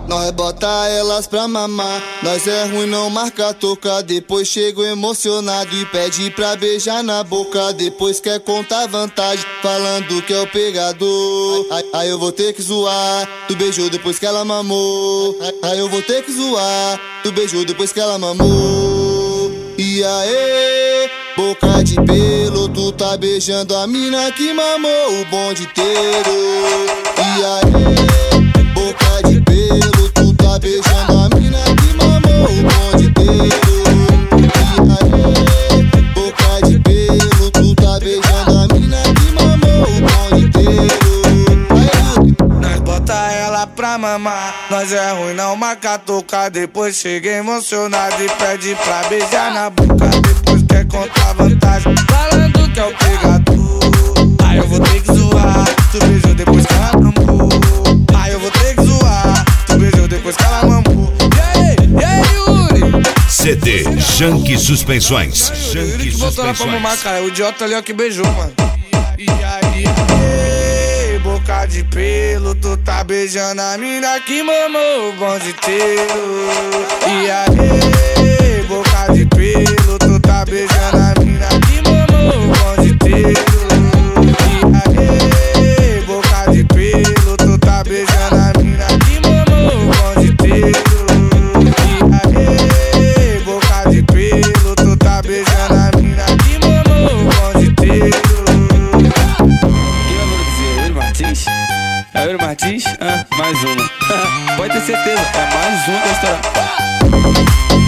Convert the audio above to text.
Nós bota elas pra mamar. Nós é ruim, não marca toca. Depois chego emocionado e pede pra beijar na boca. Depois quer contar vantagem, falando que é o pegador. Aí eu vou ter que zoar. Tu beijou depois que ela mamou. Aí eu vou ter que zoar. Tu beijou depois que ela mamou. E aí, boca de pelo, tu tá beijando a mina que mamou o bonde inteiro. E aí, boca de pelo, tu tá beijando a mina que mamou o bonde inteiro. E aí, boca de pelo, tu tá beijando a mina que mamou o bonde inteiro. Aí, nós bota ela pra mamar. Nós é ruim, não marca tocar. Depois chega emocionado e pede pra beijar na boca. Depois quer contar vantagem, falando que é o pegador. Aí eu vou ter que zoar. Tu beijou depois que ela mamou. Aí eu vou ter que zoar. Tu beijou depois que ela mamou. E aí, Yuri? CD Jank Suspensões. Yuri que botou ela pra mamar, cara. O idiota ali, ó, que beijou, mano. E aí, boca de pelo, tu tá beijando a mina que mamou o bonde inteiro. E aí, boca de pelo, tu tá beijando a mina que mamou o bonde inteiro. E aí, boca de pelo, tu tá beijando a mina que mamou o bonde inteiro. E aí, boca de pelo, tu tá beijando a mina que mamou o bonde inteiro. É o Yuri Martins? Mais uma. Pode ter certeza, é mais uma da história.